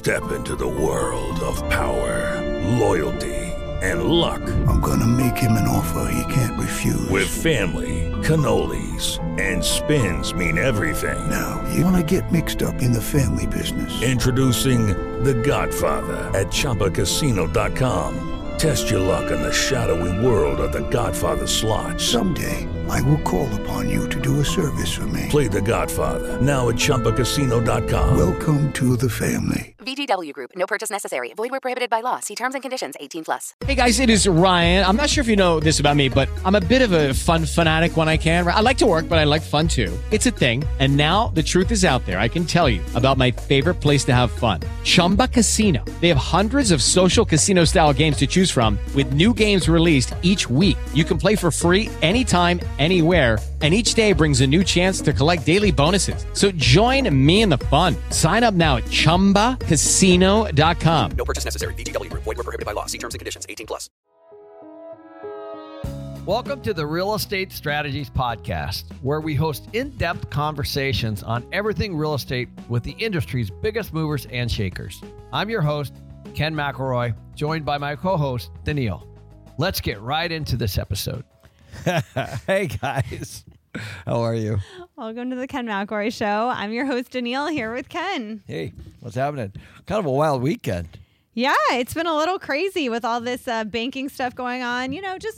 Step into the world of power, loyalty, and luck. I'm gonna make him an offer he can't refuse. With family, cannolis, and spins mean everything. Now, you wanna get mixed up in the family business. Introducing The Godfather at ChumbaCasino.com. Test your luck in the shadowy world of The Godfather slot. Someday, I will call upon you to do a service for me. Play The Godfather now at ChumbaCasino.com. Welcome to the family. VGW Group. No purchase necessary. Void where prohibited by law. See terms and conditions. 18+. Hey guys, it is Ryan. I'm not sure if you know this about me, but I'm a bit of a fun fanatic when I can. I like to work, but I like fun too. It's a thing. And now the truth is out there. I can tell you about my favorite place to have fun. Chumba Casino. They have hundreds of social casino style games to choose from with new games released each week. You can play for free anytime, anywhere. And each day brings a new chance to collect daily bonuses. So join me in the fun. Sign up now at ChumbaCasino.com. No purchase necessary. VGW Group. Void where prohibited by law. See terms and conditions. 18+. Welcome to the Real Estate Strategies Podcast, where we host in-depth conversations on everything real estate with the industry's biggest movers and shakers. I'm your host, Ken McElroy, joined by my co-host, Daniil. Let's get right into this episode. Hey, guys. How are you? Welcome to the Ken McElroy Show. I'm your host, Daniil, here with Ken. Hey, what's happening? Kind of a wild weekend. Yeah, it's been a little crazy with all this banking stuff going on. Nothing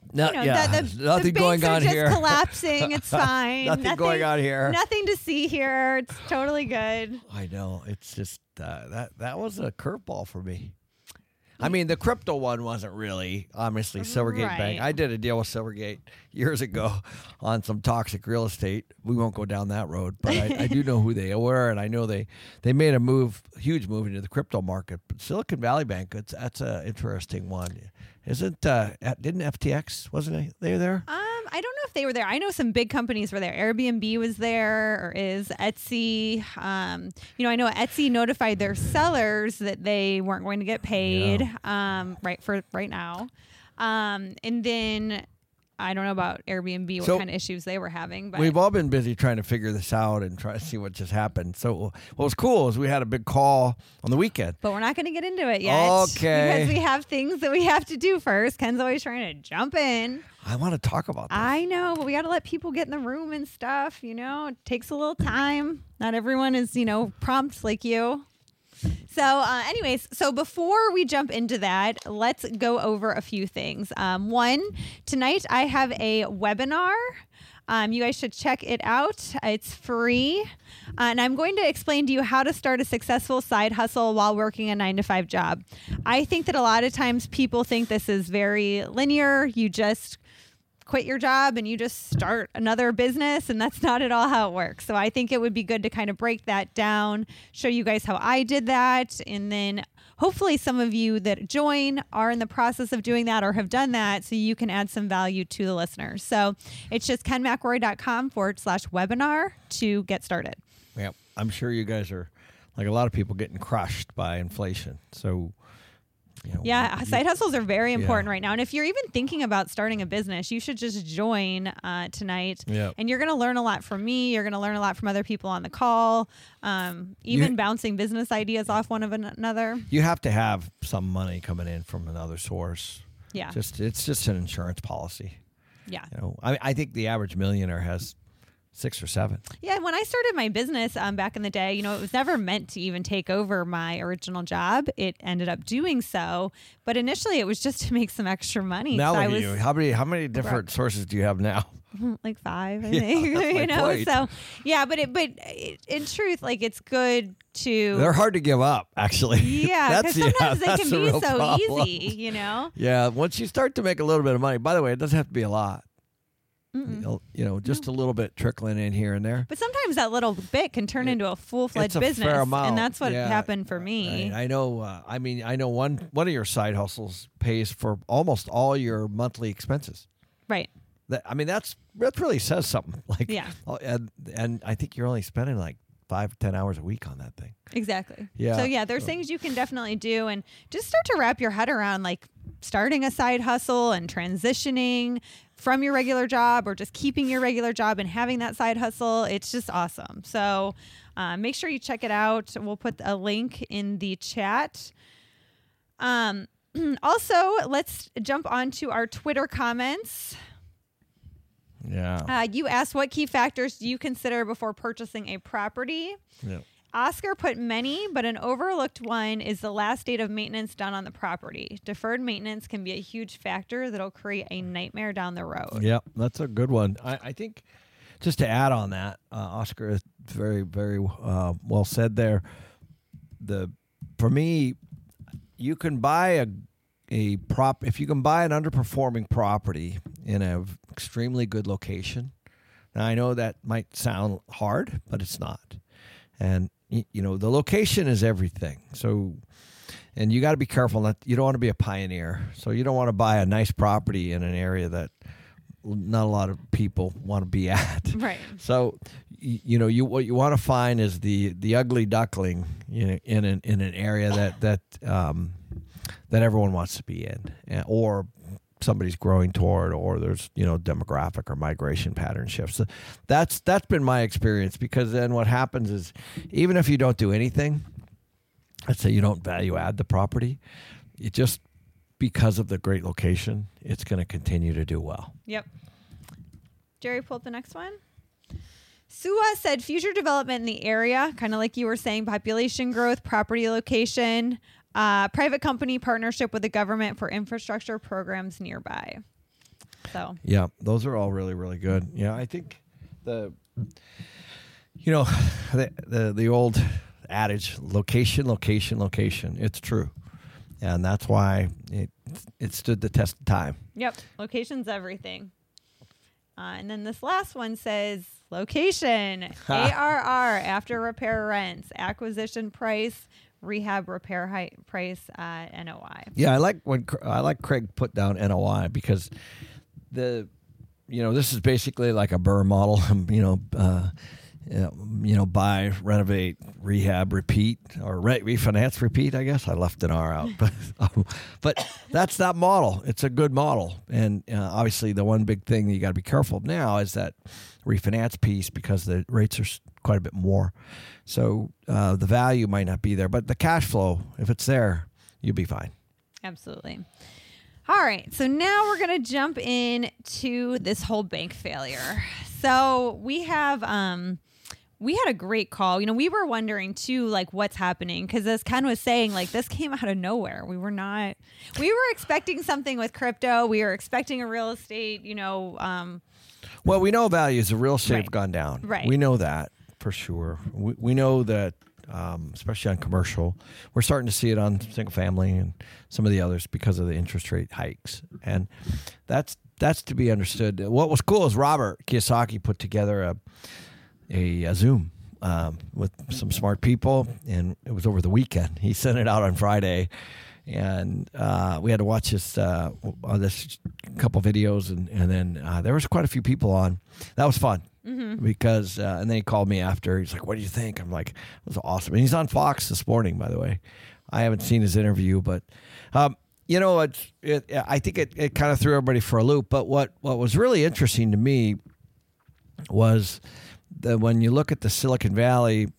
the going on just here. Collapsing. It's fine. Nothing going on here. Nothing to see here. It's totally good. I know. It's just that was a curveball for me. I mean, the crypto one wasn't really, obviously, Silvergate Right. Bank. I did a deal with Silvergate years ago on some toxic real estate. We won't go down that road, but I do know who they were, and I know they made a huge move into the crypto market. But Silicon Valley Bank, that's an interesting one. Didn't FTX, wasn't they there? I don't know if they were there. I know some big companies were there. Airbnb was there, or is Etsy. I know Etsy notified their sellers that they weren't going to get paid right now. And then I don't know about Airbnb, what kind of issues they were having. But we've all been busy trying to figure this out and try to see what just happened. So what was cool is we had a big call on the weekend. But we're not going to get into it yet. Okay. Because we have things that we have to do first. Ken's always trying to jump in. I want to talk about this. I know, but we got to let people get in the room and stuff. It takes a little time. Not everyone is, prompt like you. So so before we jump into that, let's go over a few things. One, tonight I have a webinar. You guys should check it out. It's free. And I'm going to explain to you how to start a successful side hustle while working a 9-to-5 job. I think that a lot of times people think this is very linear. You just quit your job and you just start another business, and that's not at all how it works. So I think it would be good to kind of break that down, show you guys how I did that, and then hopefully some of you that join are in the process of doing that or have done that, so you can add some value to the listeners. So it's just kenmcrory.com/webinar to get started. Yeah, I'm sure you guys are, like a lot of people, getting crushed by inflation. So side hustles are very important right now. And if you're even thinking about starting a business, you should just join tonight. Yeah. And you're going to learn a lot from me. You're going to learn a lot from other people on the call, bouncing business ideas off one of another. You have to have some money coming in from another source. Yeah. It's just an insurance policy. Yeah. I think the average millionaire has 6 or 7. Yeah, when I started my business back in the day, it was never meant to even take over my original job. It ended up doing so, but initially it was just to make some extra money. Now look at you. How many different sources do you have now? Like 5, I think. That's my point. So yeah, but in truth, like, it's good to. They're hard to give up, actually. Yeah, because sometimes they can be so problem. easy. Yeah, once you start to make a little bit of money. By the way, it doesn't have to be a lot. Just a little bit trickling in here and there. But sometimes that little bit can turn into a full-fledged business, fair amount. and that's what happened for me. I know. I know one of your side hustles pays for almost all your monthly expenses. Right. That really says something. Like, yeah. And I think you're only spending like 5-10 hours a week on that thing. Exactly. Yeah. So there's things you can definitely do, and just start to wrap your head around, like, starting a side hustle and transitioning from your regular job, or just keeping your regular job and having that side hustle, it's just awesome. So make sure you check it out. We'll put a link in the chat. Also, let's jump on to our Twitter comments. Yeah. You asked, what key factors do you consider before purchasing a property? Yeah. Oscar put many, but an overlooked one is the last date of maintenance done on the property. Deferred maintenance can be a huge factor that'll create a nightmare down the road. Yep, that's a good one. I think just to add on that, Oscar is very, very well said there. For me, you can buy if you can buy an underperforming property in an extremely good location. Now, I know that might sound hard, but it's not. And the location is everything. So, and you got to be careful that you don't want to be a pioneer. So you don't want to buy a nice property in an area that not a lot of people want to be at. Right. So, what you want to find is the ugly duckling in an area that everyone wants to be in, or somebody's growing toward, or there's demographic or migration pattern shifts. So that's been my experience, because then what happens is, even if you don't do anything, let's say you don't value add the property, it just, because of the great location, it's going to continue to do well. Yep. Jerry, pull up the next one. Sua said future development in the area, kind of like you were saying, population growth, property location, private company partnership with the government for infrastructure programs nearby. So yeah, those are all really, really good. Yeah, I think the old adage, location. It's true, and that's why it stood the test of time. Yep, location's everything. And then this last one says location, ARR, after repair rents, acquisition price, rehab repair price, NOI. Yeah, I like Craig put down NOI, because this is basically like a Burr model. Buy, renovate, rehab, repeat, or refinance, repeat. I guess I left an R out, but that's that model. It's a good model, and obviously the one big thing that you got to be careful of now is that refinance piece, because the rates are quite a bit more. So the value might not be there, but the cash flow, if it's there, you'll be fine. Absolutely. All right, so now we're going to jump in to this whole bank failure. So we have we had a great call. We were wondering too, like, what's happening, because as Ken was saying, like, this came out of nowhere. We were expecting something with crypto. We were expecting a real estate, Well, we know values of real estate have gone down. Right. We know that for sure. We know that, especially on commercial, we're starting to see it on single family and some of the others because of the interest rate hikes. And that's to be understood. What was cool is Robert Kiyosaki put together a Zoom with some smart people, and it was over the weekend. He sent it out on Friday, and we had to watch this couple videos, and then there was quite a few people on. That was fun. Mm-hmm. Because and then he called me after. He's like, "What do you think?" I'm like, "It was awesome." And he's on Fox this morning, by the way. I haven't seen his interview, but I think it kind of threw everybody for a loop. But what was really interesting to me was that when you look at the Silicon Valley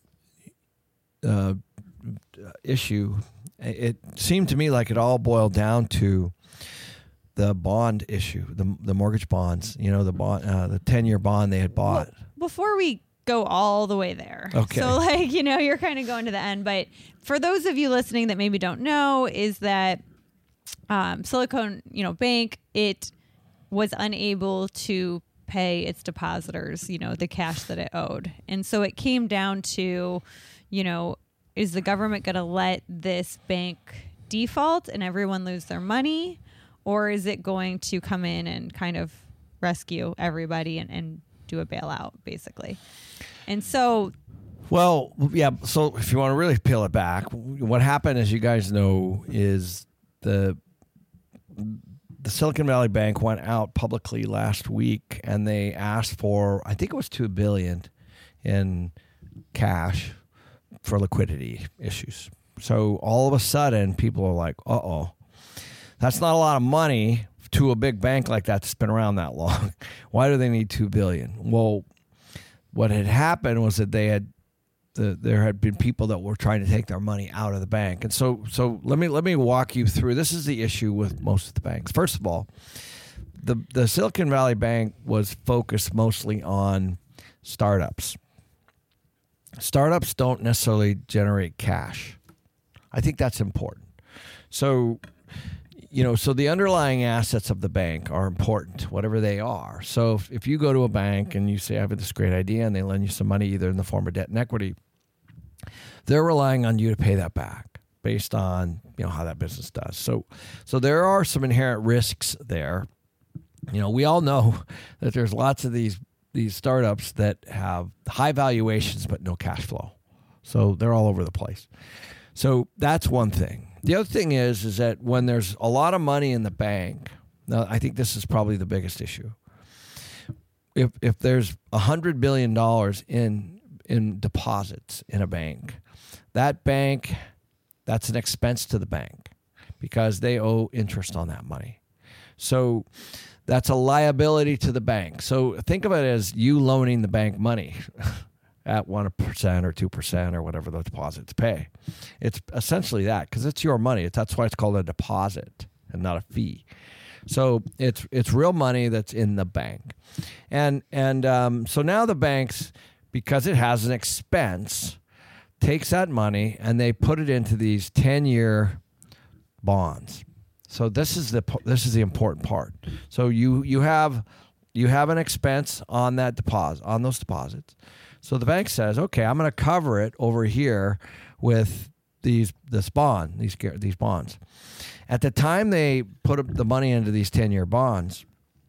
issue, it seemed to me like it all boiled down to the bond issue, the mortgage bonds, the 10-year bond they had bought. Well, before we go all the way there. Okay. So you're kind of going to the end, but for those of you listening that maybe don't know, is that Silicon, Bank, it was unable to pay its depositors, the cash that it owed. And so it came down to, is the government going to let this bank default and everyone lose their money? Or is it going to come in and kind of rescue everybody and do a bailout, basically? And so... Well, yeah, so if you want to really peel it back, what happened, as you guys know, is the Silicon Valley Bank went out publicly last week, and they asked for, I think it was $2 billion in cash for liquidity issues. So all of a sudden, people are like, uh-oh. That's not a lot of money to a big bank like that that's been around that long. Why do they need $2 billion? Well, what had happened was that there had been people that were trying to take their money out of the bank. And so let me walk you through. This is the issue with most of the banks. First of all, the Silicon Valley Bank was focused mostly on startups. Startups don't necessarily generate cash. I think that's important. So the underlying assets of the bank are important, whatever they are. So if you go to a bank and you say, I have this great idea, and they lend you some money either in the form of debt and equity, they're relying on you to pay that back based on, how that business does. So there are some inherent risks there. We all know that there's lots of these startups that have high valuations but no cash flow. So they're all over the place. So that's one thing. The other thing is that when there's a lot of money in the bank, now I think this is probably the biggest issue. If there's $100 billion in deposits in a bank, that's an expense to the bank because they owe interest on that money. So that's a liability to the bank. So think of it as you loaning the bank money at 1% or 2% or whatever the deposits pay. It's essentially that because it's your money. That's why it's called a deposit and not a fee. So it's real money that's in the bank. And so now the banks, because it has an expense, takes that money and they put it into these 10-year bonds. So this is the important part. So you have an expense on that deposit, on those deposits. So the bank says, okay, I'm going to cover it over here with these bonds. At the time they put the money into these 10-year bonds,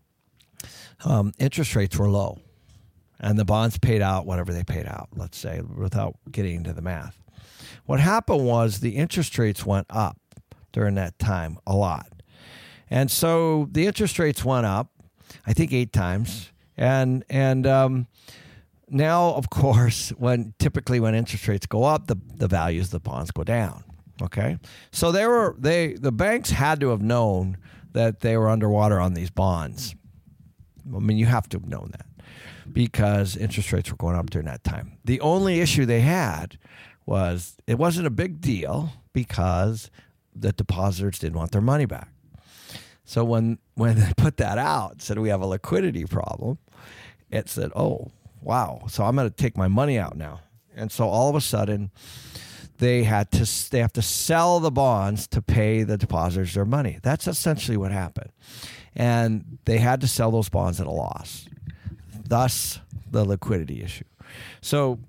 interest rates were low, and the bonds paid out whatever they paid out. Let's say, without getting into the math, what happened was the interest rates went up during that time a lot, and so the interest rates went up, I think 8 times, and now, of course, when interest rates go up, the values of the bonds go down. Okay, so the banks had to have known that they were underwater on these bonds. I mean, you have to have known that because interest rates were going up during that time. The only issue they had was it wasn't a big deal because the depositors didn't want their money back. So when they put that out, said we have a liquidity problem, it said, oh, wow, so I'm going to take my money out now. And so all of a sudden, they have to sell the bonds to pay the depositors their money. That's essentially what happened. And they had to sell those bonds at a loss. Thus, the liquidity issue. So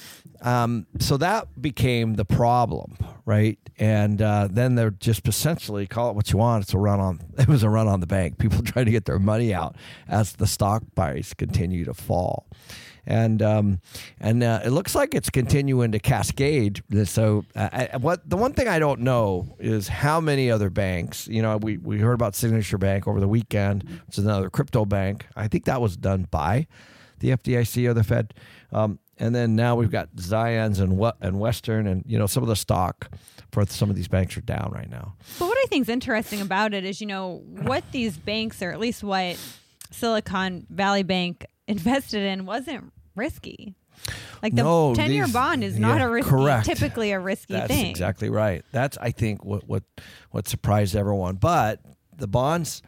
that became the problem, right? And then they're just essentially, call it what you want. It was a run on the bank. People trying to get their money out as the stock price continue to fall. And it looks like it's continuing to cascade. So the one thing I don't know is how many other banks, we heard about Signature Bank over the weekend, which is another crypto bank. I think that was done by the FDIC or the Fed. And then now we've got Zions and Western and, some of the stock for some of these banks are down right now. But what I think is interesting about it is, what these banks, or at least what Silicon Valley Bank invested in, wasn't risky. Like the 10-year bond is not typically a risky thing. That's exactly right. That's, I think, what surprised everyone. But the bonds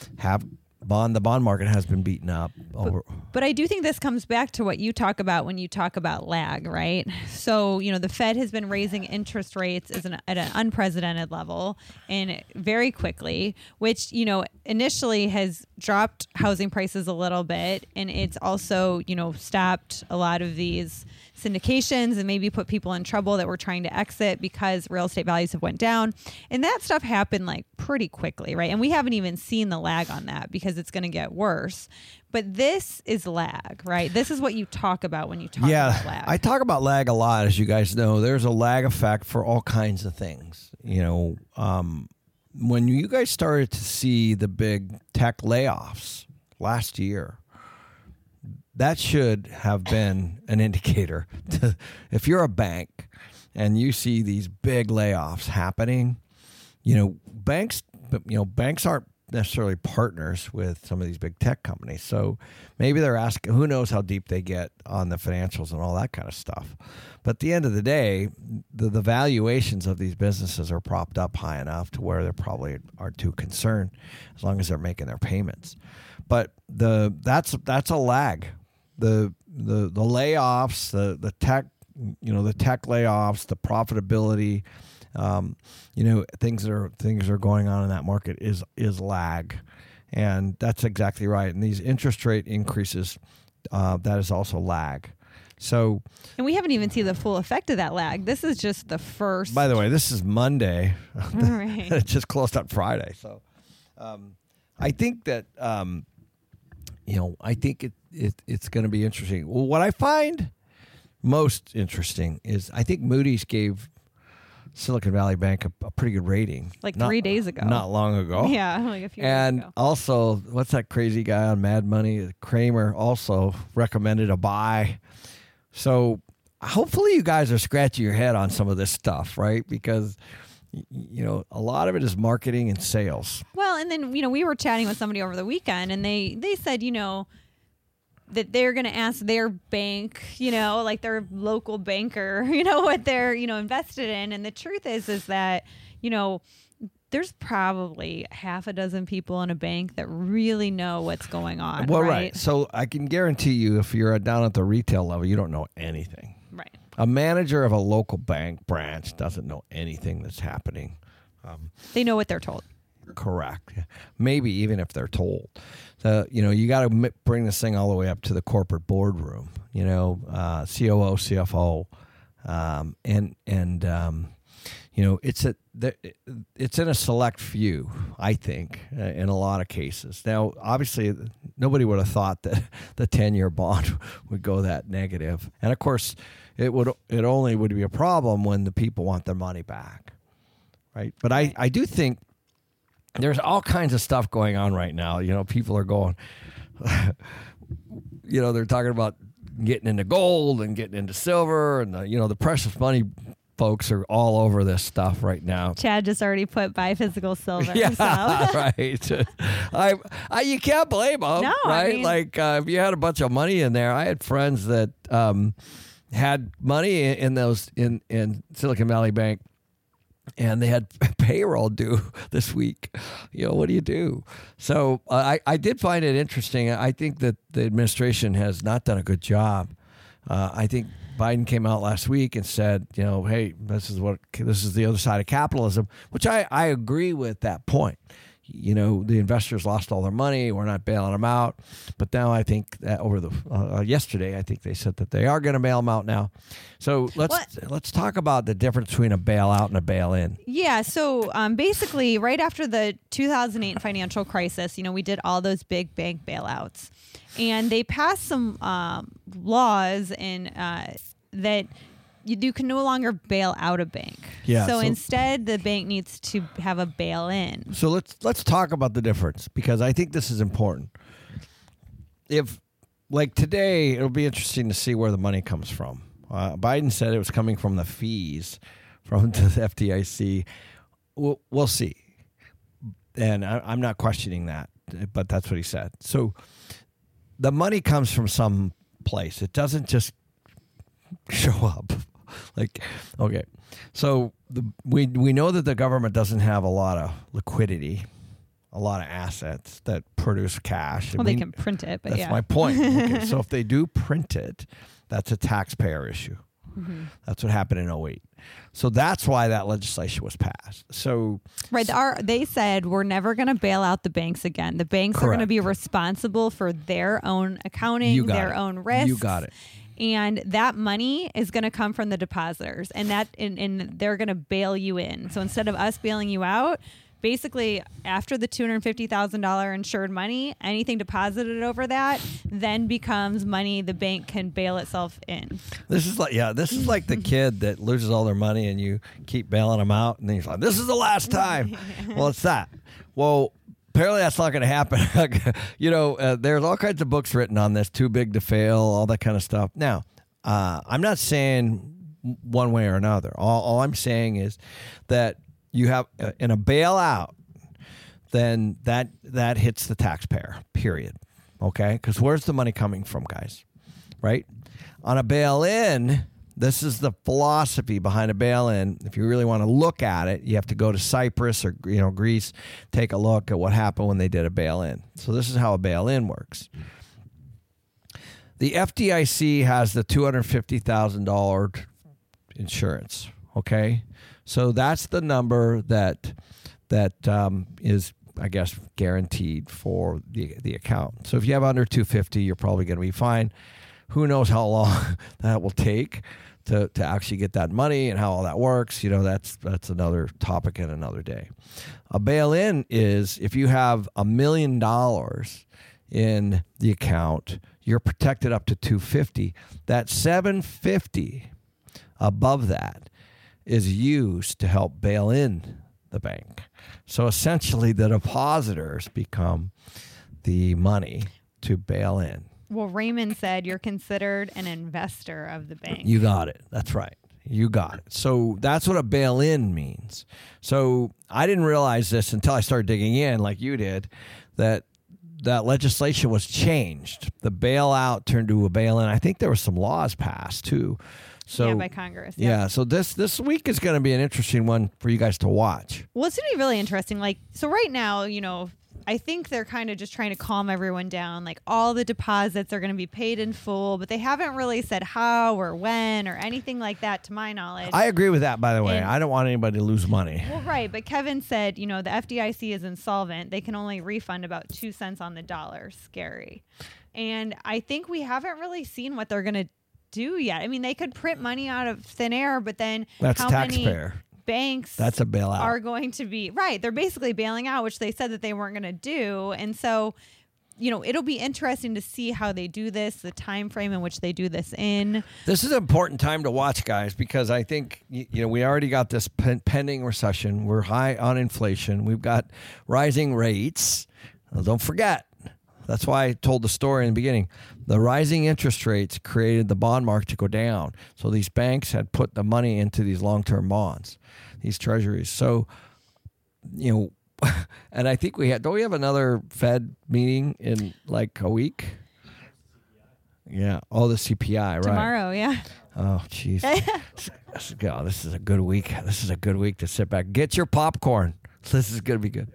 the bond market has been beaten up. But I do think this comes back to what you talk about when you talk about lag, right? So, the Fed has been raising interest rates at an unprecedented level and very quickly, which, initially has dropped housing prices a little bit. And it's also, stopped a lot of these syndications and maybe put people in trouble that were trying to exit because real estate values have went down. And that stuff happened like pretty quickly, right? And we haven't even seen the lag on that because it's going to get worse. But this is lag, right? This is what you talk about when you talk about lag. I talk about lag a lot, as you guys know. There's a lag effect for all kinds of things. When you guys started to see the big tech layoffs last year, that should have been an indicator. If you're a bank and you see these big layoffs happening, banks banks aren't necessarily partners with some of these big tech companies. So maybe they're asking, who knows how deep they get on the financials and all that kind of stuff. But at the end of the day, the valuations of these businesses are propped up high enough to where they probably aren't too concerned as long as they're making their payments. But that's a lag. The layoffs, the tech, the tech layoffs, the profitability, things that are going on in that market is lag, and that's exactly right. And these interest rate increases, that is also lag. So, and we haven't even seen the full effect of that lag. This is just the first. By the way, this is Monday. Right. It just closed on Friday. So, I think that I think it's going to be interesting. Well, what I find most interesting is I think Moody's gave Silicon Valley Bank a pretty good rating. Like 3 days ago. Not long ago. Yeah, like a few days and ago. also, what's that crazy guy on Mad Money? Kramer also recommended a buy. So hopefully you guys are scratching your head on some of this stuff, right? Because, a lot of it is marketing and sales. Well, and then, we were chatting with somebody over the weekend, and they said, that they're going to ask their bank, like their local banker, what they're, invested in. And the truth is that, there's probably half a dozen people in a bank that really know what's going on. Well, right. So I can guarantee you, if you're down at the retail level, you don't know anything. Right. A manager of a local bank branch doesn't know anything that's happening. They know what they're told. Correct. Maybe even if they're told. You got to bring this thing all the way up to the corporate boardroom. COO, CFO, it's in a select few, I think, in a lot of cases. Now, obviously, nobody would have thought that the 10-year bond would go that negative, and of course, it only would be a problem when the people want their money back, right? But I do think there's all kinds of stuff going on right now. People are going, they're talking about getting into gold and getting into silver, and the precious money folks are all over this stuff right now. Chad just already put buy physical silver. Yeah, so. Right. You can't blame them, no, right? I mean, if you had a bunch of money in there, I had friends that had money in Silicon Valley Bank, and they had payroll due this week. What do you do? So I did find it interesting. I think that the administration has not done a good job. I think Biden came out last week and said, hey, this is the other side of capitalism, which I agree with that point. The investors lost all their money. We're not bailing them out. But now I think that yesterday, I think they said that they are going to bail them out now. So let's talk about the difference between a bailout and a bail-in. Yeah. So basically, right after the 2008 financial crisis, we did all those big bank bailouts, and they passed some laws that you can no longer bail out a bank. Yeah, so instead, the bank needs to have a bail-in. So let's talk about the difference, because I think this is important. If, like today, it'll be interesting to see where the money comes from. Biden said it was coming from the fees from the FDIC. We'll see. And I'm not questioning that, but that's what he said. So the money comes from some place. It doesn't just show up. Okay. So we know that the government doesn't have a lot of liquidity, a lot of assets that produce cash. Well, they can print it, but that's yeah. my point. Okay, so if they do print it, that's a taxpayer issue. Mm-hmm. That's what happened in 2008. So that's why that legislation was passed. So right, they said we're never going to bail out the banks again. The banks are going to be responsible for their own accounting, their own risks. You got it. And that money is going to come from the depositors, and they're going to bail you in. So instead of us bailing you out, basically after the $250,000 insured money, anything deposited over that then becomes money the bank can bail itself in. This is like the kid that loses all their money and you keep bailing them out, and then you're like, this is the last time. Well, it's that. Well, apparently that's not going to happen. There's all kinds of books written on this, too big to fail, all that kind of stuff. Now, I'm not saying one way or another. All I'm saying is that you have, in a bailout, then that hits the taxpayer, period. Okay? Because where's the money coming from, guys? Right? On a bail-in, this is the philosophy behind a bail-in. If you really want to look at it, you have to go to Cyprus or Greece, take a look at what happened when they did a bail-in. So this is how a bail-in works. The FDIC has the $250,000 insurance. Okay, so that's the number that is, I guess, guaranteed for the account. So if you have under 250, you're probably going to be fine. Who knows how long that will take to actually get that money and how all that works. That's another topic and another day. A bail-in is if you have $1 million in the account, you're protected up to 250. That 750 above that is used to help bail in the bank. So essentially the depositors become the money to bail in. Well, Raymond said you're considered an investor of the bank. You got it. That's right. You got it. So that's what a bail-in means. So I didn't realize this until I started digging in, like you did, that legislation was changed. The bailout turned to a bail-in. I think there were some laws passed too. So yeah, by Congress. Yeah. So this week is going to be an interesting one for you guys to watch. Well, it's going to be really interesting. So right now, I think they're kind of just trying to calm everyone down. Like all the deposits are going to be paid in full, but they haven't really said how or when or anything like that, to my knowledge. I agree with that, by the way. I don't want anybody to lose money. Well, right. But Kevin said, the FDIC is insolvent. They can only refund about 2 cents on the dollar. Scary. And I think we haven't really seen what they're going to do yet. I mean, they could print money out of thin air, but then that's how taxpayer. Many banks that's a bailout. Are going to be right. They're basically bailing out, which they said that they weren't going to do. And so, it'll be interesting to see how they do this, the time frame in which they do this in. This is an important time to watch, guys, because I think, we already got this pending recession. We're high on inflation. We've got rising rates. Well, don't forget. That's why I told the story in the beginning. The rising interest rates created the bond market to go down. So these banks had put the money into these long-term bonds, these treasuries. So, and I think don't we have another Fed meeting in like a week? Yeah. Oh, the CPI, right. Tomorrow, yeah. Oh, jeez. This is a good week. This is a good week to sit back. Get your popcorn. This is going to be good.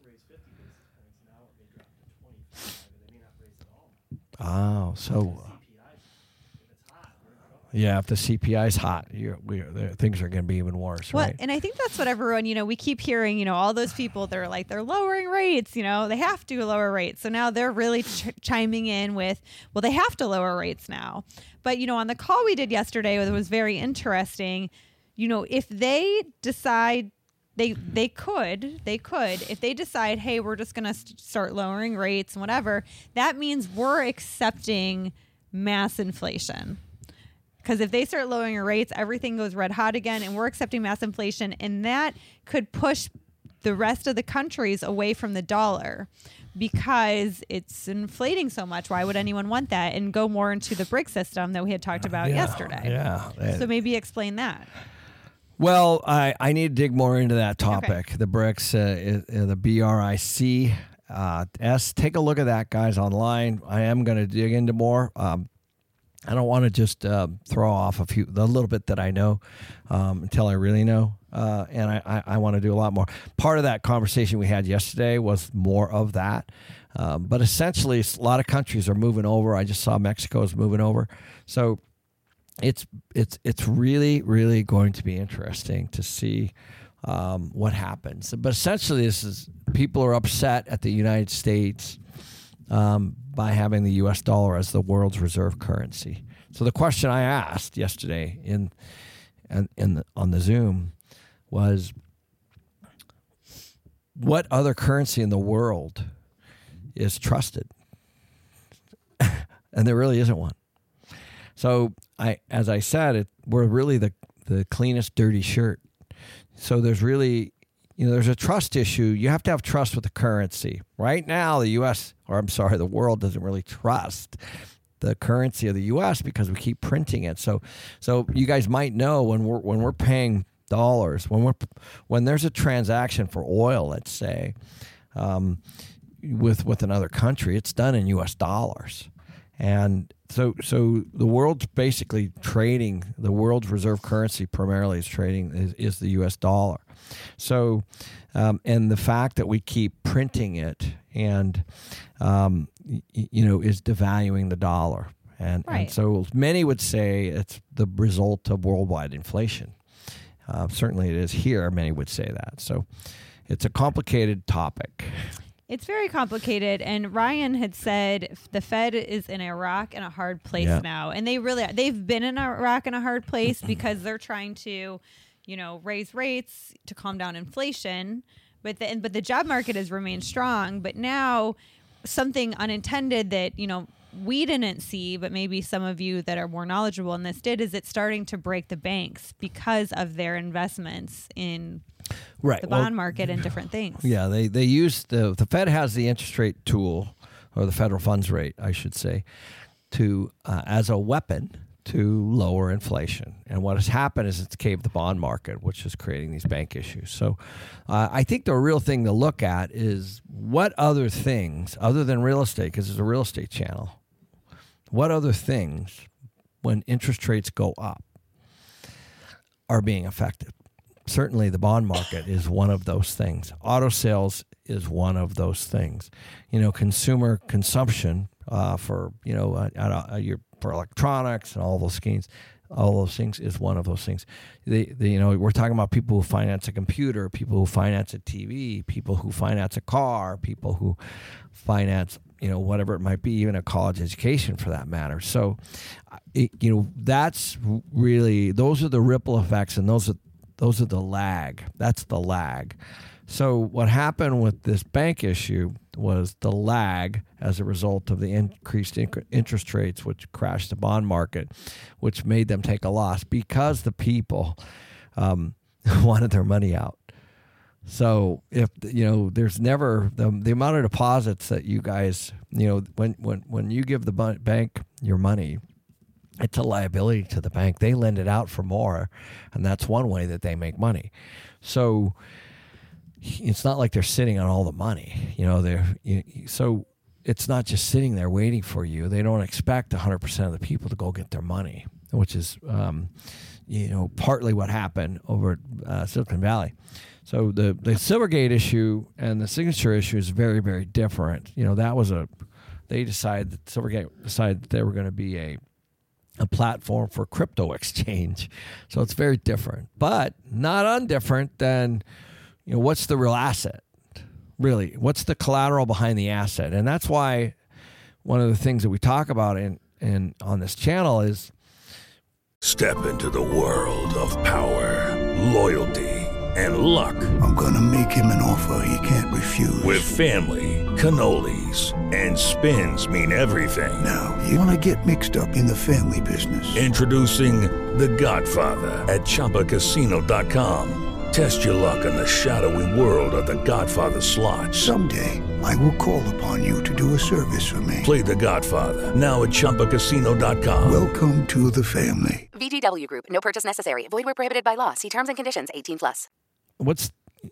Oh, so yeah, if the CPI is hot, things are going to be even worse, right? And I think that's what everyone, we keep hearing, all those people, they're lowering rates, they have to lower rates. So now they're really chiming in with, well, they have to lower rates now. But, on the call we did yesterday, it was very interesting, if they decide They could, if they decide, hey, we're just going to start lowering rates and whatever, that means we're accepting mass inflation. Because if they start lowering your rates, everything goes red hot again, and we're accepting mass inflation, and that could push the rest of the countries away from the dollar because it's inflating so much. Why would anyone want that? And go more into the BRICS system that we had talked about yesterday. Yeah. So maybe explain that. Well, I need to dig more into that topic. Okay. The BRICS, the BRICS. Take a look at that, guys, online. I am going to dig into more. I don't want to just throw off the little bit that I know until I really know. And I want to do a lot more. Part of that conversation we had yesterday was more of that. But essentially, a lot of countries are moving over. I just saw Mexico is moving over. So it's really, really going to be interesting to see what happens. But essentially, people are upset at the United States by having the U.S. dollar as the world's reserve currency. So the question I asked yesterday on the Zoom was, what other currency in the world is trusted? And there really isn't one. So as I said, we're really the cleanest dirty shirt. So there's really, there's a trust issue. You have to have trust with the currency. Right now, the world doesn't really trust the currency of the U.S. because we keep printing it. So you guys might know when we're paying dollars, when there's a transaction for oil, let's say, with another country, it's done in U.S. dollars. And so the world's basically trading, the world's reserve currency primarily is the U.S. dollar. So, and the fact that we keep printing it and, is devaluing the dollar. And so many would say it's the result of worldwide inflation. Certainly it is here. Many would say that. So it's a complicated topic. It's very complicated, and Ryan had said the Fed is in a rock and a hard place now, and they've been in a rock and a hard place because they're trying to, raise rates to calm down inflation, but the job market has remained strong. But now, something unintended that we didn't see, but maybe some of you that are more knowledgeable in this did, is it's starting to break the banks because of their investments in the bond market and different things. Yeah, they use the Fed has the interest rate tool, or the federal funds rate, I should say, to as a weapon to lower inflation. And what has happened is it's caved the bond market, which is creating these bank issues. So I think the real thing to look at is what other things, other than real estate, because it's a real estate channel, what other things, when interest rates go up, are being affected. Certainly the bond market is one of those things. Auto sales is one of those things. Consumer consumption for electronics and all those things is one of those things. We're talking about people who finance a computer, people who finance a TV, people who finance a car, people who finance whatever it might be, even a college education for that matter. So, that's really, those are the ripple effects, and those are the lag. That's the lag. So what happened with this bank issue was the lag as a result of the increased interest rates, which crashed the bond market, which made them take a loss because the people wanted their money out. So if there's never the amount of deposits that you guys, when you give the bank your money, it's a liability to the bank. They lend it out for more, and that's one way that they make money. So it's not like they're sitting on all the money. So it's not just sitting there waiting for you. They don't expect 100% of the people to go get their money, which is, partly what happened over at Silicon Valley. So the Silvergate issue and the signature issue is very, very different. Silvergate decided that they were going to be a platform for crypto exchange. So it's very different, but not undifferent than, what's the real asset? Really, what's the collateral behind the asset? And that's why one of the things that we talk about in on this channel is Step into the world of power, loyalty, and luck. I'm gonna make him an offer he can't refuse. With family, cannolis, and spins mean everything. Now, you wanna get mixed up in the family business. Introducing The Godfather at ChumbaCasino.com. Test your luck in the shadowy world of The Godfather slot. Someday, I will call upon you to do a service for me. Play The Godfather now at ChumbaCasino.com. Welcome to the family. VGW Group. No purchase necessary. Void where prohibited by law. See terms and conditions. 18+. What's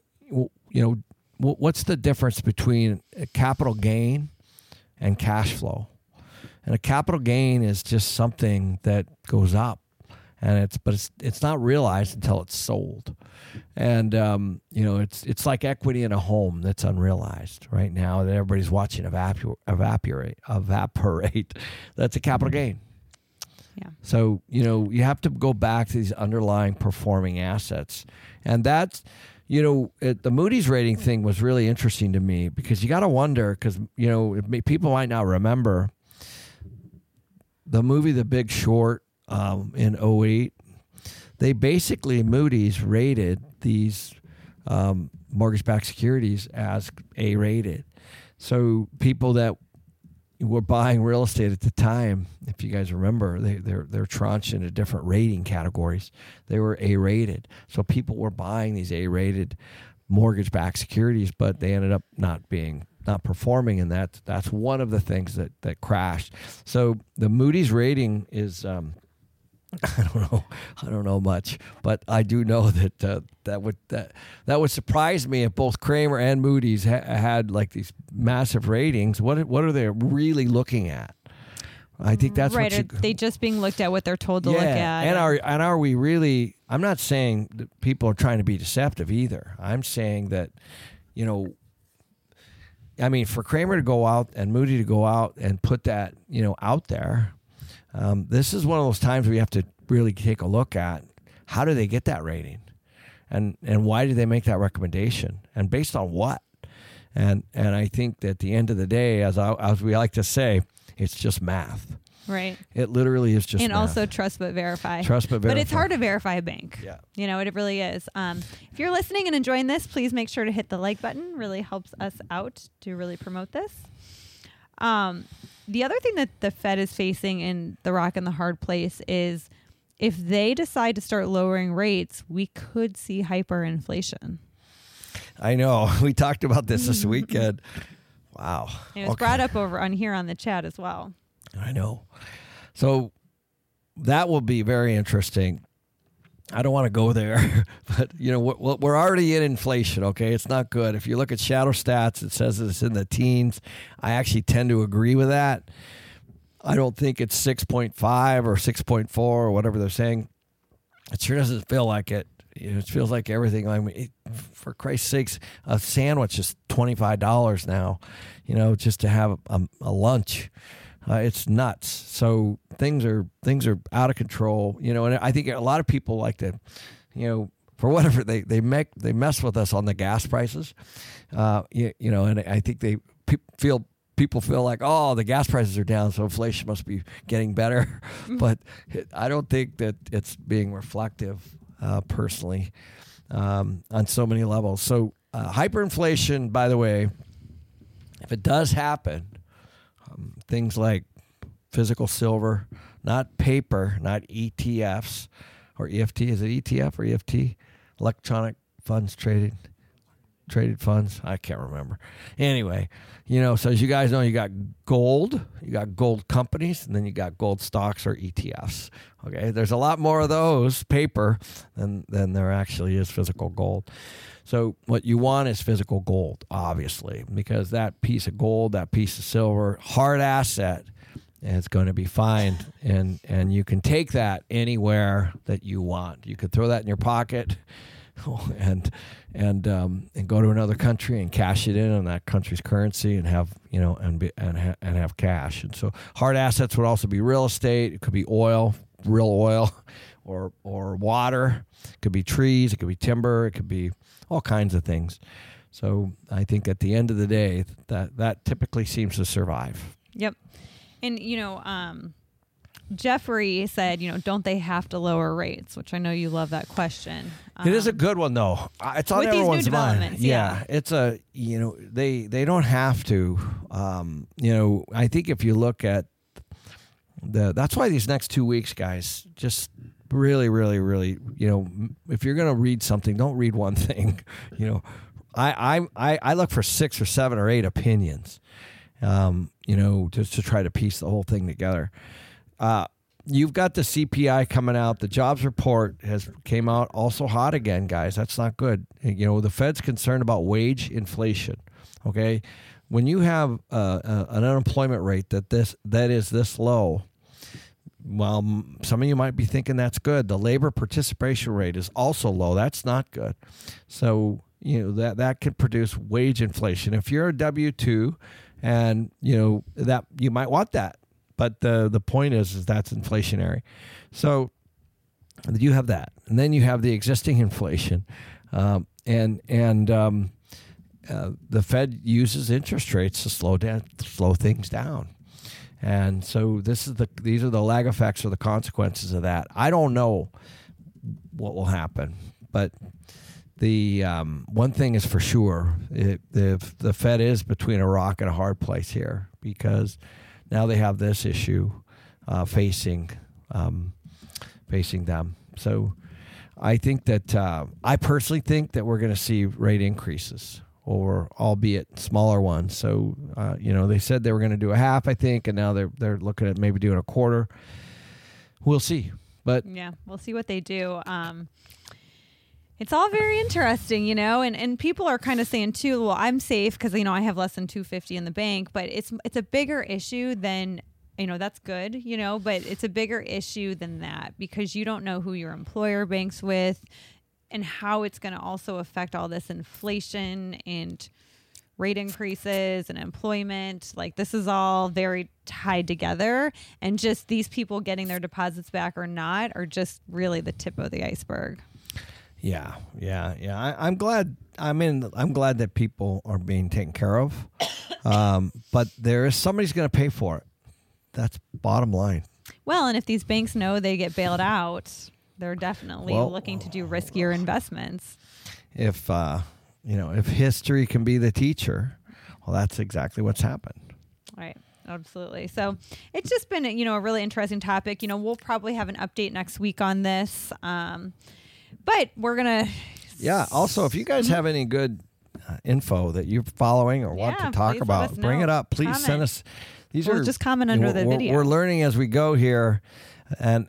the difference between a capital gain and cash flow? And a capital gain is just something that goes up, and it's not realized until it's sold. And it's like equity in a home that's unrealized right now that everybody's watching evaporate. That's a capital gain. Yeah. So, you have to go back to these underlying performing assets. And that's, the Moody's rating thing was really interesting to me because you got to wonder, because, people might not remember the movie The Big Short in 2008. They basically, Moody's rated these mortgage-backed securities as A-rated. So people that were buying real estate at the time, if you guys remember, they're tranched into different rating categories. They were A-rated. So people were buying these A-rated mortgage-backed securities, but they ended up not performing, and that's one of the things that crashed. So the Moody's rating is I don't know much, but I do know that that would surprise me if both Kramer and Moody's had like these massive ratings. What are they really looking at? I think that's right. What Are they just being looked at what they're told to look at? And are we really? I'm not saying that people are trying to be deceptive either. I'm saying that, I mean, for Kramer to go out and Moody to go out and put that, out there, this is one of those times we have to really take a look at how do they get that rating, and why did they make that recommendation, and based on what, and I think that at the end of the day, as we like to say, it's just math. Right. It literally is just and math. Also trust but verify. Trust but verify. But it's hard to verify a bank. Yeah. It really is. If you're listening and enjoying this, please make sure to hit the like button. Really helps us out to really promote this. The other thing that the Fed is facing in the rock and the hard place is if they decide to start lowering rates, we could see hyperinflation. I know. We talked about this weekend. Wow. And it was brought up over on here on the chat as well. I know. So that will be very interesting. I don't want to go there, but we're already in inflation. Okay, it's not good. If you look at Shadow Stats, it says it's in the teens. I actually tend to agree with that. I don't think it's 6.5 or 6.4 or whatever they're saying. It sure doesn't feel like it. It feels like everything. I mean, for Christ's sakes, a sandwich is $25 now. Just to have a lunch. It's nuts. So things are out of control. And I think a lot of people like to, for whatever they mess with us on the gas prices. And I think people feel like, oh, the gas prices are down, so inflation must be getting better. But I don't think that it's being reflective, personally, on so many levels. So hyperinflation, by the way, if it does happen, things like physical silver, not paper, not ETFs or EFT. Is it ETF or EFT? Electronic funds traded funds. I can't remember. Anyway, so as you guys know, you got gold companies, and then you got gold stocks or ETFs. Okay. There's a lot more of those paper than there actually is physical gold. So what you want is physical gold, obviously, because that piece of gold, that piece of silver, hard asset, and it's going to be fine. And you can take that anywhere that you want. You could throw that in your pocket and go to another country and cash it in on that country's currency and have, and have cash. And so hard assets would also be real estate. It could be oil, real oil, or water. It could be trees. It could be timber. It could be all kinds of things. So I think at the end of the day, that typically seems to survive. Yep. And, Jeffrey said, don't they have to lower rates? Which I know you love that question. It is a good one, though. It's on everyone's mind. Yeah. It's they don't have to. I think if you look at that's why these next 2 weeks, guys, just really, really, really, if you're going to read something, don't read one thing. I look for 6 or 7 or 8 opinions, just to try to piece the whole thing together. You've got the CPI coming out. The jobs report came out also hot again, guys. That's not good. The Fed's concerned about wage inflation. Okay. When you have an unemployment rate that is this low, well, some of you might be thinking that's good. The labor participation rate is also low. That's not good. So, that could produce wage inflation. If you're a W-2 and, that you might want that. But the point is that's inflationary. So you have that. And then you have the existing inflation. The Fed uses interest rates to slow things down. And so these are the lag effects or the consequences of that. I don't know what will happen, but the one thing is for sure, the Fed is between a rock and a hard place here, because now they have this issue facing them. So I think that I personally think that we're going to see rate increases, or albeit smaller ones. So, they said they were going to do a half, I think, and now they're looking at maybe doing a quarter. We'll see. But yeah, we'll see what they do. It's all very interesting, and people are kind of saying too, well, I'm safe because, I have less than $250 in the bank, but it's a bigger issue than, that's good, but it's a bigger issue than that because you don't know who your employer banks with and how it's going to also affect all this inflation and rate increases and employment. Like, this is all very tied together, and just these people getting their deposits back or not are just really the tip of the iceberg. Yeah. I'm glad. I'm glad that people are being taken care of, but somebody's going to pay for it. That's bottom line. Well, and if these banks know they get bailed out, they're definitely looking to do riskier investments. If if history can be the teacher, well, that's exactly what's happened. Right. Absolutely. So it's just been, a really interesting topic. We'll probably have an update next week on this. But we're going to... Yeah. Also, if you guys have any good info that you're following or want to talk about, bring it up. Please send us... These are just comment under the video. We're learning as we go here. And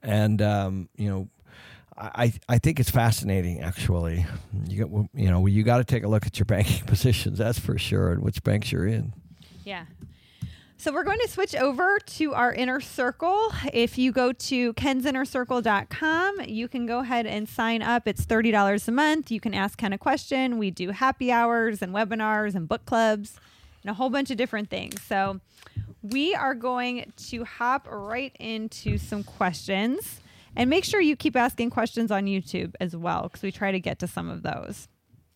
I think it's fascinating, actually. You got to take a look at your banking positions, that's for sure, and which banks you're in. Yeah. So we're going to switch over to our Inner Circle. If you go to kensinnercircle.com, you can go ahead and sign up. It's $30 a month. You can ask Ken a question. We do happy hours and webinars and book clubs and a whole bunch of different things. So we are going to hop right into some questions. And make sure you keep asking questions on YouTube as well, because we try to get to some of those.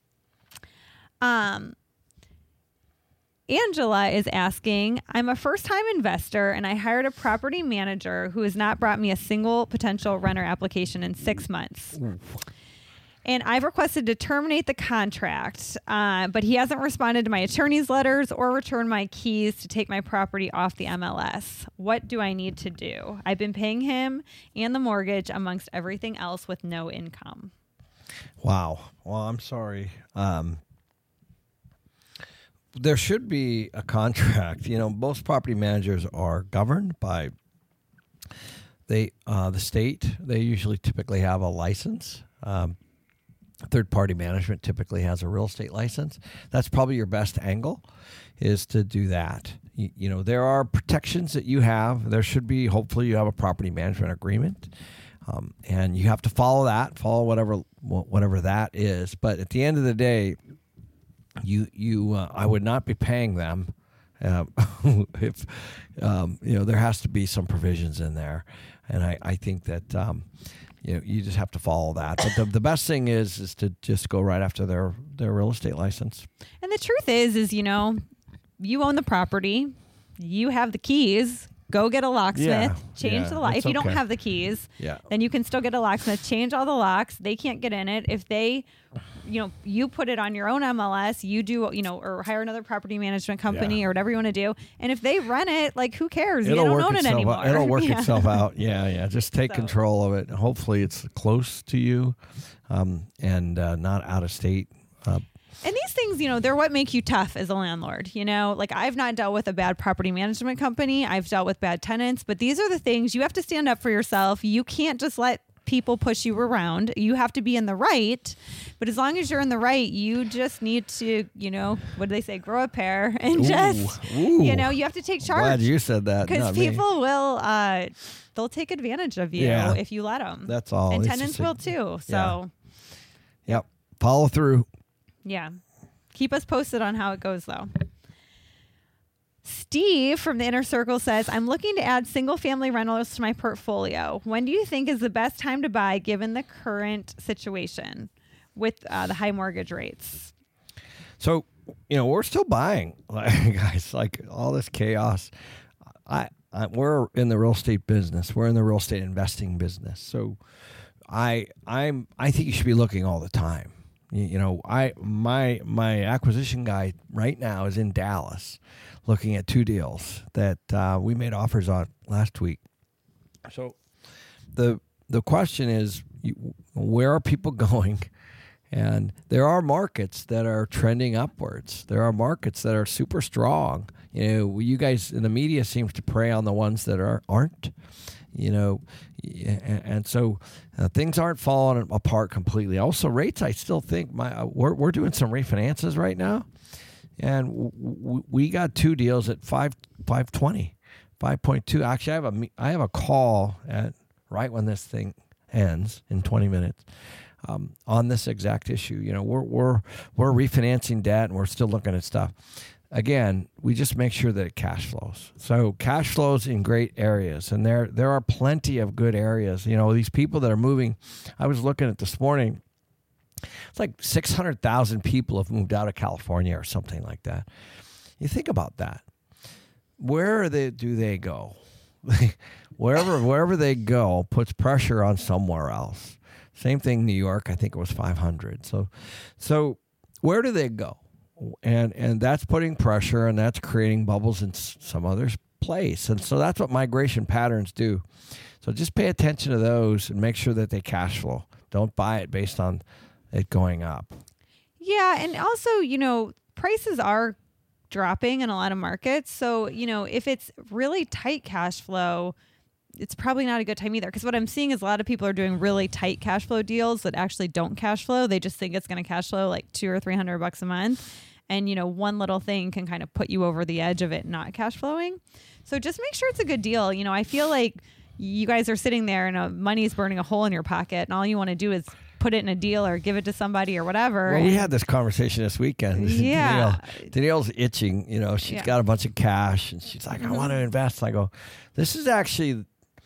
Angela is asking, I'm a first-time investor, and I hired a property manager who has not brought me a single potential renter application in 6 months. And I've requested to terminate the contract, but he hasn't responded to my attorney's letters or returned my keys to take my property off the MLS. What do I need to do? I've been paying him and the mortgage amongst everything else with no income. Wow. Well, I'm sorry. There should be a contract. Most property managers are governed by the state. They usually typically have a license. Third-party management typically has a real estate license. That's probably your best angle, is to do that. There are protections that you have. There should be, hopefully you have a property management agreement, and you have to follow whatever that is. But at the end of the day, I would not be paying them if there has to be some provisions in there, and I think that you just have to follow that. But the best thing is to just go right after their real estate license. And the truth is you own the property, you have the keys. Go get a locksmith, change the lock. If you don't have the keys, then you can still get a locksmith, change all the locks. They can't get in it. If they, you put it on your own MLS, you do, or hire another property management company or whatever you want to do. And if they run it, like, who cares? You don't own it anymore. It'll work itself out. Yeah. Just take control of it. Hopefully it's close to you and not out of state. And these things, they're what make you tough as a landlord. Like, I've not dealt with a bad property management company. I've dealt with bad tenants. But these are the things you have to stand up for yourself. You can't just let people push you around. You have to be in the right. But as long as you're in the right, you just need to, what do they say? Grow a pair and you have to take charge. Glad you said that. Because people will, they'll take advantage of you if you let them. That's all. And tenants will too. So, yep. Follow through. Yeah. Keep us posted on how it goes, though. Steve from the Inner Circle says, I'm looking to add single-family rentals to my portfolio. When do you think is the best time to buy given the current situation with the high mortgage rates? So, we're still buying, guys, like all this chaos. We're in the real estate business. We're in the real estate investing business. So I think you should be looking all the time. My acquisition guy right now is in Dallas looking at 2 deals that we made offers on last week. So the question is, where are people going? And there are markets that are trending upwards. There are markets that are super strong. You guys in the media seems to prey on the ones that aren't. and so things aren't falling apart completely. Also, rates, I still think we're doing some refinances right now, and we got 2 deals at 5.20, 5.2. Actually, I have a call at right when this thing ends in 20 minutes. On this exact issue, we're refinancing debt and we're still looking at stuff. Again, we just make sure that it cash flows. So cash flows in great areas, and there are plenty of good areas. These people that are moving. I was looking at this morning. It's like 600,000 people have moved out of California or something like that. You think about that. Where do they go? Wherever they go puts pressure on somewhere else. Same thing, New York, I think it was 500. So where do they go? And that's putting pressure, and that's creating bubbles in some other place. And so that's what migration patterns do. So just pay attention to those and make sure that they cash flow. Don't buy it based on it going up. Yeah, and also, prices are dropping in a lot of markets. So, if it's really tight cash flow, it's probably not a good time either. Because what I'm seeing is a lot of people are doing really tight cash flow deals that actually don't cash flow. They just think it's going to cash flow like $200 or $300 a month. And, one little thing can kind of put you over the edge of it not cash flowing. So just make sure it's a good deal. I feel like you guys are sitting there and money's burning a hole in your pocket, and all you want to do is put it in a deal or give it to somebody or whatever. Well, we had this conversation this weekend. Yeah. Danielle's itching. She's got a bunch of cash, and she's like, I want to invest. I go, this is actually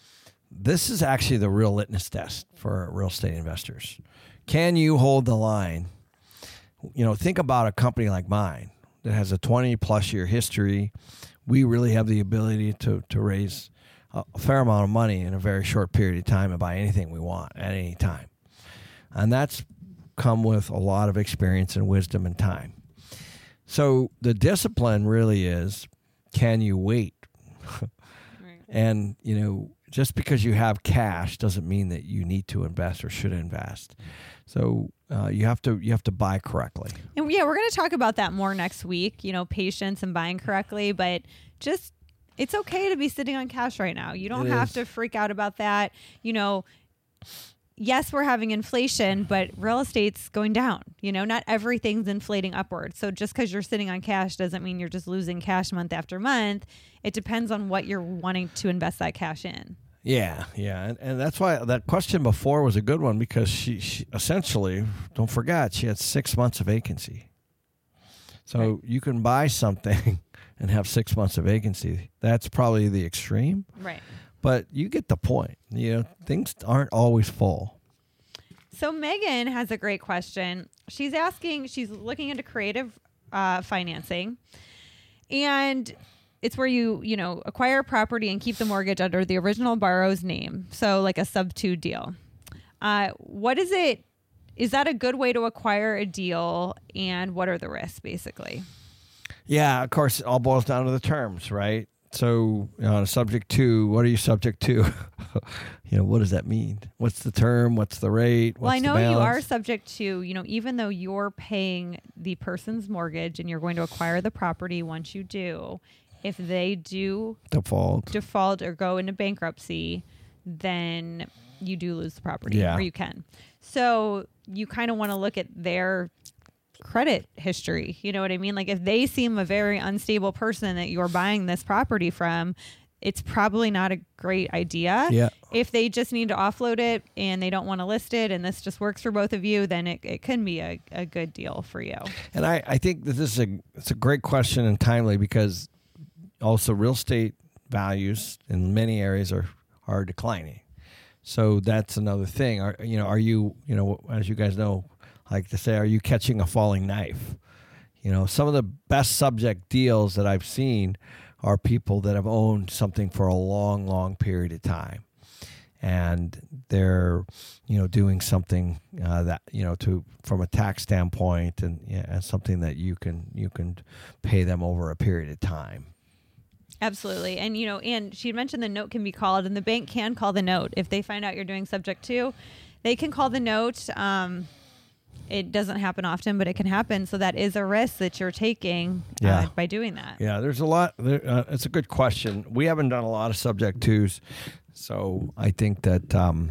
the real litmus test for real estate investors. Can you hold the line? Think about a company like mine that has a 20-plus year history. We really have the ability to raise a fair amount of money in a very short period of time and buy anything we want at any time. And that's come with a lot of experience and wisdom and time. So the discipline really is, can you wait? Right. And, just because you have cash doesn't mean that you need to invest or should invest. So you have to buy correctly. And yeah, we're going to talk about that more next week, patience and buying correctly, but just it's okay to be sitting on cash right now. You don't have to freak out about that. Yes, we're having inflation, but real estate's going down. Not everything's inflating upward. So just because you're sitting on cash doesn't mean you're just losing cash month after month. It depends on what you're wanting to invest that cash in. Yeah. And that's why that question before was a good one, because she essentially, don't forget, she had 6 months of vacancy. So right. You can buy something and have 6 months of vacancy. That's probably the extreme. Right. But you get the point. Things aren't always full. So Megan has a great question. She's looking into creative financing, and it's where you acquire a property and keep the mortgage under the original borrower's name. So like a sub-2 deal. What is it? Is that a good way to acquire a deal, and what are the risks basically? Yeah, of course, it all boils down to the terms, right? So, subject to, what are you subject to? What does that mean? What's the term? What's the rate? What's I know the balance? You are subject to, even though you're paying the person's mortgage and you're going to acquire the property once you do, if they do default or go into bankruptcy, then you do lose the property, or you can. So you kind of want to look at their credit history. You know what I mean? Like if they seem a very unstable person that you're buying this property from, it's probably not a great idea. Yeah. If they just need to offload it and they don't want to list it and this just works for both of you, then it can be a good deal for you. And I think that it's a great question and timely, because also real estate values in many areas are declining. So that's another thing. Are you, as you guys know, like to say, are you catching a falling knife? Some of the best subject deals that I've seen are people that have owned something for a long, long period of time. And they're, doing something that, from a tax standpoint and something that you can pay them over a period of time. Absolutely. And, and she mentioned the note can be called, and the bank can call the note. If they find out you're doing subject to, they can call the note. It doesn't happen often, but it can happen. So that is a risk that you're taking by doing that. Yeah, there's a lot. It's a good question. We haven't done a lot of subject twos. So I think that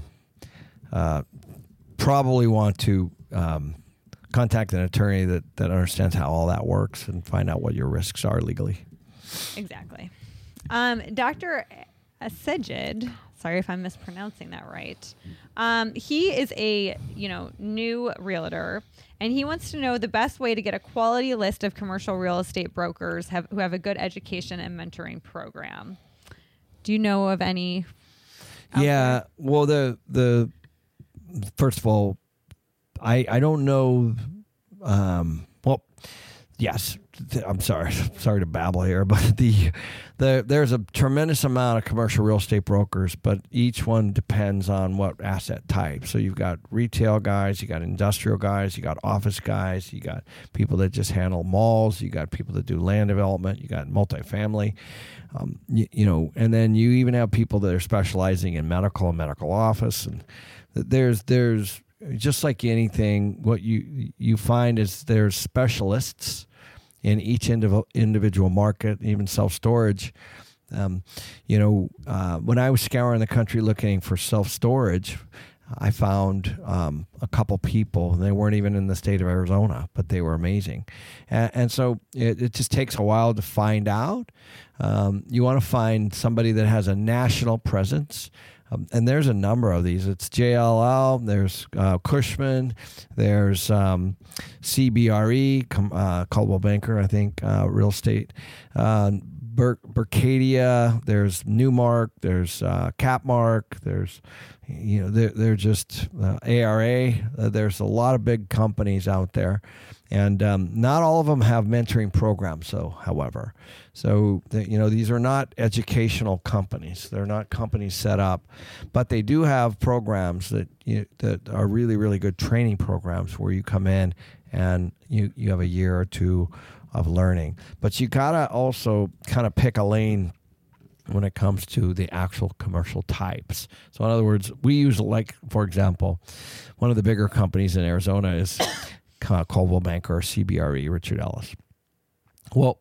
probably want to contact an attorney that understands how all that works and find out what your risks are legally. Exactly. Dr. Asejid, sorry if I'm mispronouncing that right. He is a new realtor, and he wants to know the best way to get a quality list of commercial real estate brokers who have a good education and mentoring program. Do you know of any? Yeah. Well, the first of all, I don't know. Well, yes. I'm sorry to babble here, but there's a tremendous amount of commercial real estate brokers, but each one depends on what asset type. So you've got retail guys, you got industrial guys, you got office guys, you got people that just handle malls, you got people that do land development, you got multifamily, and then you even have people that are specializing in medical and medical office, and there's just like anything, what you find is there's specialists in each individual market, even self-storage. When I was scouring the country looking for self-storage, I found a couple people. They weren't even in the state of Arizona, but they were amazing. And so it just takes a while to find out. You want to find somebody that has a national presence. And there's a number of these. It's JLL, there's Cushman, there's CBRE, Coldwell Banker, I think, real estate, Berkadia, there's Newmark, there's Capmark, there's, they're just ARA. There's a lot of big companies out there. And not all of them have mentoring programs, however. So, these are not educational companies. They're not companies set up. But they do have programs that are really, really good training programs where you come in and you have a year or two of learning. But you got to also kind of pick a lane when it comes to the actual commercial types. So, in other words, we use, for example, one of the bigger companies in Arizona is Coldwell Banker or CBRE, Richard Ellis. Well,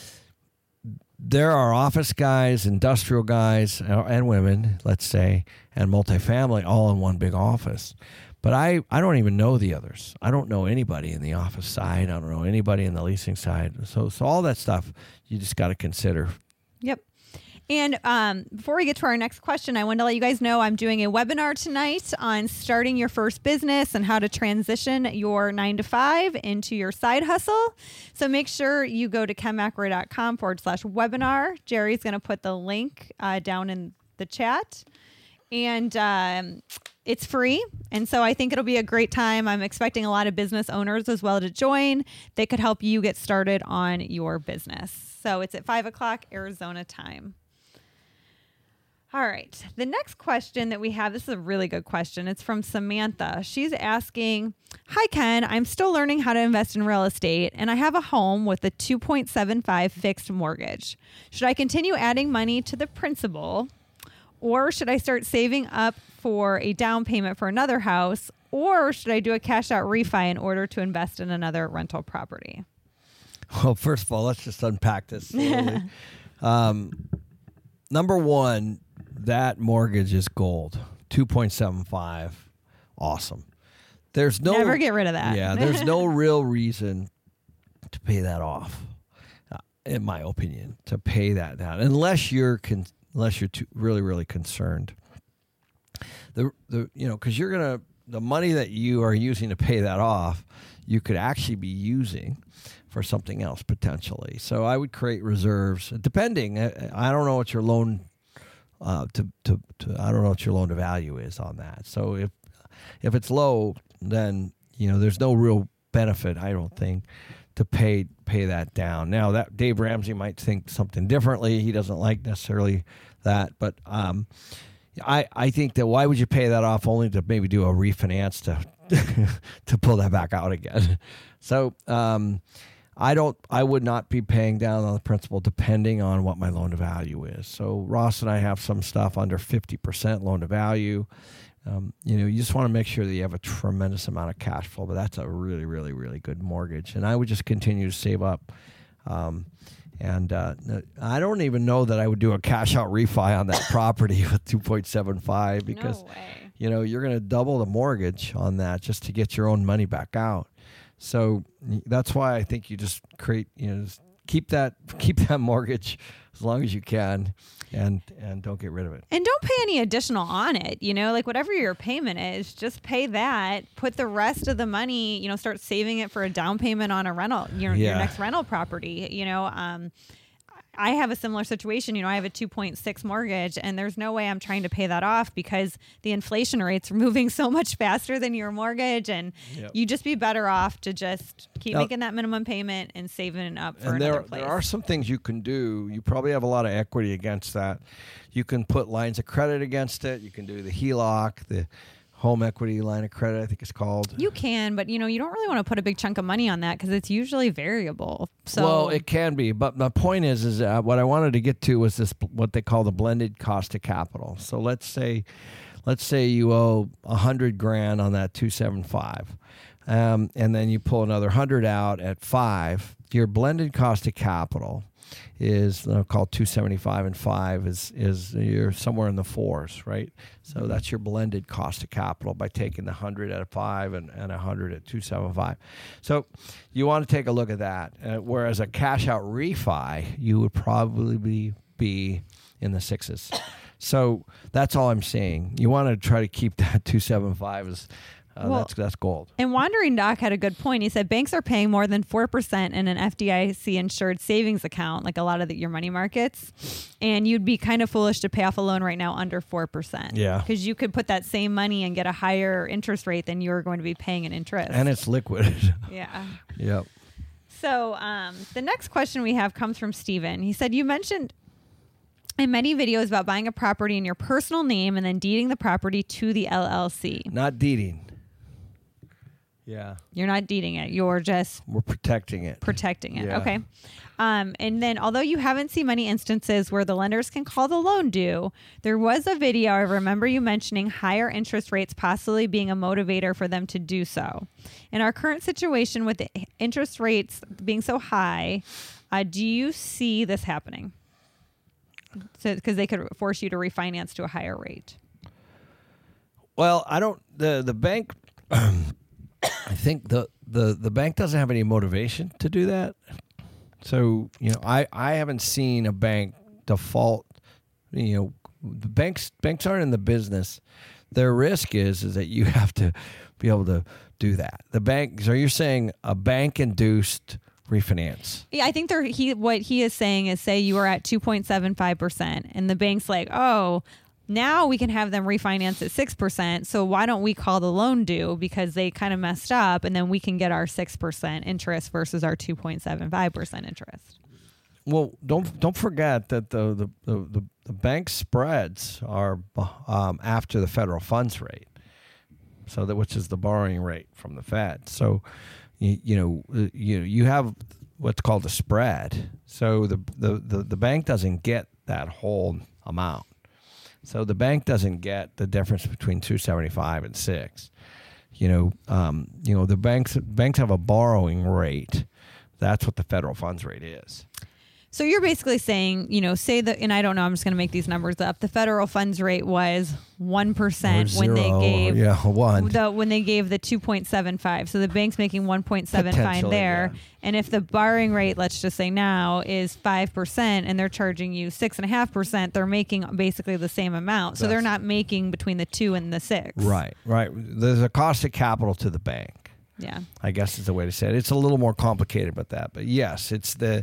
there are office guys, industrial guys, and women, let's say, and multifamily all in one big office. But I don't even know the others. I don't know anybody in the office side. I don't know anybody in the leasing side. So all that stuff you just got to consider. Yep. And before we get to our next question, I wanted to let you guys know I'm doing a webinar tonight on starting your first business and how to transition your 9-to-5 into your side hustle. So make sure you go to kenmcroy.com/webinar. Jerry's going to put the link down in the chat. And it's free. And so I think it'll be a great time. I'm expecting a lot of business owners as well to join. They could help you get started on your business. So it's at 5:00 Arizona time. All right. The next question that we have, this is a really good question. It's from Samantha. She's asking, "Hi, Ken. I'm still learning how to invest in real estate, and I have a home with a 2.75 fixed mortgage. Should I continue adding money to the principal, or should I start saving up for a down payment for another house, or should I do a cash out refi in order to invest in another rental property?" Well, first of all, let's just unpack this slowly. Number one, that mortgage is gold. 2.75. Awesome. There's no never get rid of that. Yeah, there's no real reason to pay that off, in my opinion, to pay that down, unless you're really, really concerned. Because the money that you are using to pay that off, you could actually be using for something else potentially. So I would create reserves, depending. I don't know what your loan I don't know what your loan to value is on that. So if it's low, then there's no real benefit, I don't think, to pay that down. Now that Dave Ramsey might think something differently. He doesn't like necessarily that, but I think that why would you pay that off only to maybe do a refinance to pull that back out again? So I would not be paying down on the principal depending on what my loan to value is. So Ross and I have some stuff under 50% loan to value. You just want to make sure that you have a tremendous amount of cash flow, but that's a really, really, really good mortgage. And I would just continue to save up. And I don't even know that I would do a cash out refi on that property with 2.75 because, No way. you're going to double the mortgage on that just to get your own money back out. So that's why I think you just create, just keep that mortgage as long as you can and don't get rid of it. And don't pay any additional on it. Like whatever your payment is, just pay that. Put the rest of the money, start saving it for a down payment on a rental, your next rental property. I have a similar situation. I have a 2.6 mortgage, and there's no way I'm trying to pay that off because the inflation rates are moving so much faster than your mortgage, and you just be better off to just keep making that minimum payment and saving it up for another place. There are some things you can do. You probably have a lot of equity against that. You can put lines of credit against it. You can do the HELOC, the home equity line of credit, I think it's called. You can, but you don't really want to put a big chunk of money on that because it's usually variable. So, well, it can be, but my point is what I wanted to get to was this, what they call the blended cost of capital. So let's say you owe $100,000 on that 275, and then you pull another 100 out at 5. Your blended cost of capital is called 275, and 5 is you're somewhere in the 4s, right? So that's your blended cost of capital by taking the 100 at 5 and 100 at 275. So you want to take a look at that. Whereas a cash out refi, you would probably be in the 6s. So that's all I'm saying. You want to try to keep that 275 as that's gold. And Wandering Doc had a good point. He said banks are paying more than 4% in an FDIC-insured savings account, like a lot of your money markets, and you'd be kind of foolish to pay off a loan right now under 4%. Yeah. Because you could put that same money and get a higher interest rate than you're going to be paying in interest. And it's liquid. Yeah. Yep. So the next question we have comes from Steven. He said, you mentioned in many videos about buying a property in your personal name and then deeding the property to the LLC. Not deeding. Yeah. You're not deeding it. We're protecting it. Yeah. Okay. And then although you haven't seen many instances where the lenders can call the loan due, there was a video I remember you mentioning higher interest rates possibly being a motivator for them to do so. In our current situation with the interest rates being so high, do you see this happening? So, because they could force you to refinance to a higher rate. Well, I don't. The bank. I think the bank doesn't have any motivation to do that. So I haven't seen a bank default. The banks aren't in the business. Their risk is that you have to be able to do that. The bank. So you're saying a bank induced refinance? Yeah, I think what he is saying is, say you are at 2.75%, and the bank's like, oh, now we can have them refinance at 6%. So why don't we call the loan due because they kind of messed up, and then we can get our 6% interest versus our 2.75% interest. Well, don't forget that the bank spreads are after the federal funds rate, so which is the borrowing rate from the Fed. So you have what's called a spread. So the bank doesn't get that whole amount. So the bank doesn't get the difference between 275 and 6. The banks have a borrowing rate. That's what the federal funds rate is. So you're basically saying, say that, and I don't know, I'm just going to make these numbers up. The federal funds rate was 1% when they gave when they gave the 2.75. So the bank's making 1.75 there. Yeah. And if the borrowing rate, let's just say now, is 5% and they're charging you 6.5%, they're making basically the same amount. So they're not making between the 2 and the 6. Right. There's a cost of capital to the bank. Yeah, I guess is the way to say it. It's a little more complicated about that, but yes, it's there's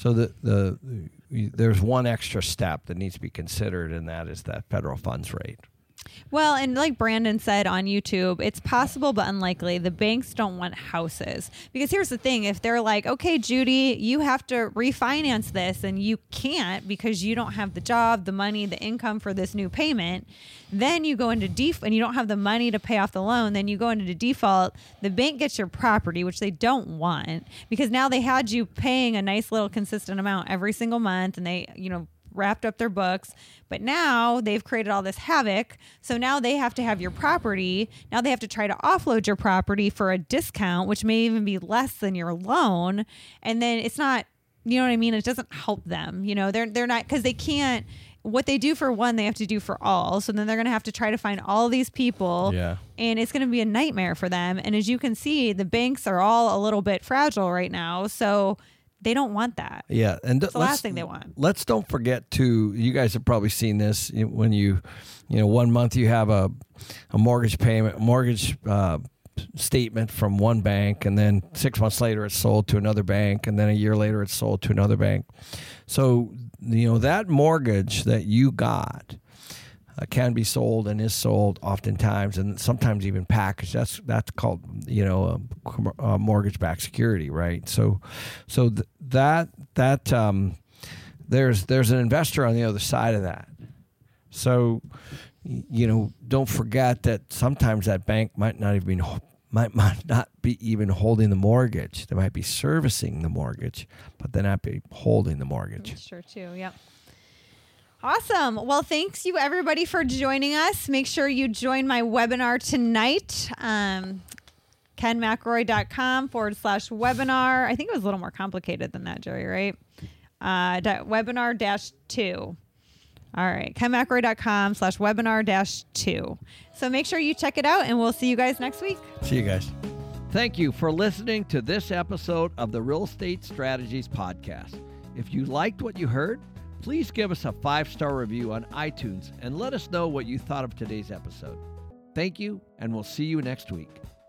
one extra step that needs to be considered, and that is that federal funds rate. Well, and like Brandon said on YouTube, it's possible but unlikely. The banks don't want houses. Because here's the thing. If they're like, okay, Judy, you have to refinance this, and you can't because you don't have the job, the money, the income for this new payment, then you go into default and you don't have the money to pay off the loan, then you go into default. The bank gets your property, which they don't want, because now they had you paying a nice little consistent amount every single month, and they, wrapped up their books, but now they've created all this havoc. So now they have to have your property. Now they have to try to offload your property for a discount, which may even be less than your loan. And then it's not you know what I mean? It doesn't help them. You know, they're not, because they can't, what they do for one, they have to do for all. So then they're going to have to try to find all these people. Yeah. And it's going to be a nightmare for them. And as you can see, the banks are all a little bit fragile right now. So they don't want that. Yeah. And it's the last thing they want. Let's don't forget to, you guys have probably seen this when you 1 month you have a mortgage payment, statement from one bank, and then 6 months later it's sold to another bank, and then a year later it's sold to another bank. So, that mortgage that you got can be sold and is sold oftentimes, and sometimes even packaged. That's called, a mortgage-backed security, right? So there's an investor on the other side of that. So, don't forget that sometimes that bank might not be even holding the mortgage. They might be servicing the mortgage, but they not be holding the mortgage. That's true too. Yep. Awesome. Well, thanks you everybody for joining us. Make sure you join my webinar tonight. KenMcElroy.com/webinar. I think it was a little more complicated than that, Jerry, right? Webinar-2. All right. KenMcElroy.com/webinar-2. So make sure you check it out, and we'll see you guys next week. See you guys. Thank you for listening to this episode of the Real Estate Strategies Podcast. If you liked what you heard, please give us a 5-star review on iTunes and let us know what you thought of today's episode. Thank you, and we'll see you next week.